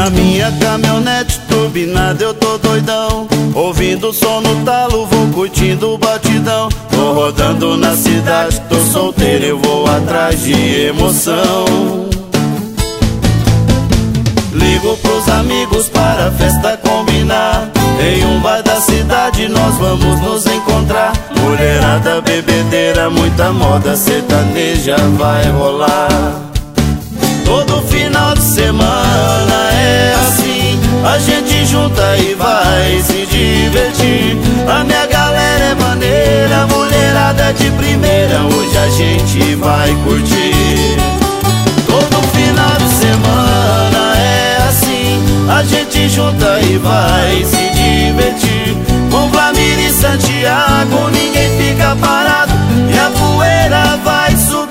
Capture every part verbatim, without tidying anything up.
Na minha caminhonete turbinada eu tô doidão, ouvindo o som no talo, vou curtindo o batidão. Tô rodando na cidade, tô solteiro, eu vou atrás de emoção. Ligo pros amigos para a festa combinar, em um bar da cidade nós vamos nos encontrar. Mulherada, bebedeira, muita moda sertaneja vai rolar. Todo final de semana é assim, a gente junta e vai se divertir. A minha galera é maneira, mulherada de primeira, hoje a gente vai curtir. Todo final de semana é assim, a gente junta e vai se divertir. Com Vlamir e Santiago ninguém fica parado e a poeira vai subir.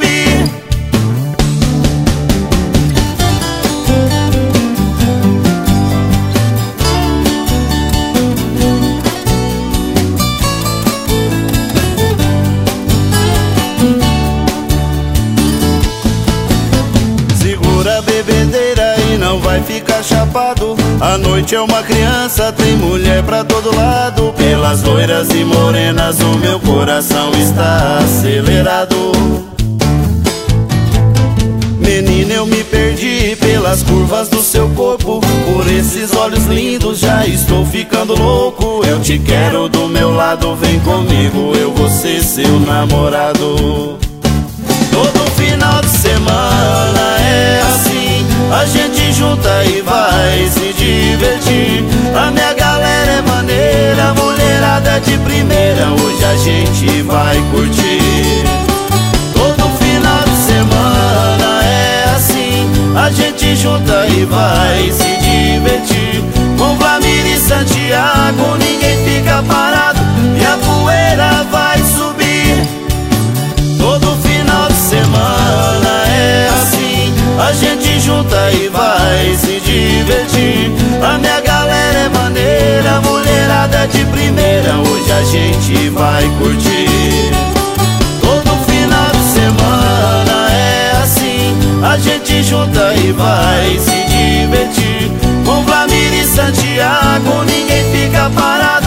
Segura a bebedeira e não vai ficar chapado. A noite é uma criança, tem mulher pra todo lado. Pelas loiras e morenas o meu coração está acelerado. Menina, eu me perdi pelas curvas do seu corpo, por esses olhos lindos já estou ficando louco. Eu te quero do meu lado, vem comigo, eu vou ser seu namorado. Todo final de semana é assim, a gente junta e vai se divertir. A minha galera é maneira, mulherada de primeira, hoje a gente vai curtir. Todo final de semana é assim, a gente junta e vai se divertir. Com Vlamir e Santiago ninguém fica parado e a poeira vai subir. Todo final de semana é assim, a gente junta e vai se divertir. A minha galera é maneira, mulherada de primeira, hoje a gente vai curtir. Todo final de semana é assim, a gente junta e vai se divertir. Com Vlamir e Santiago ninguém fica parado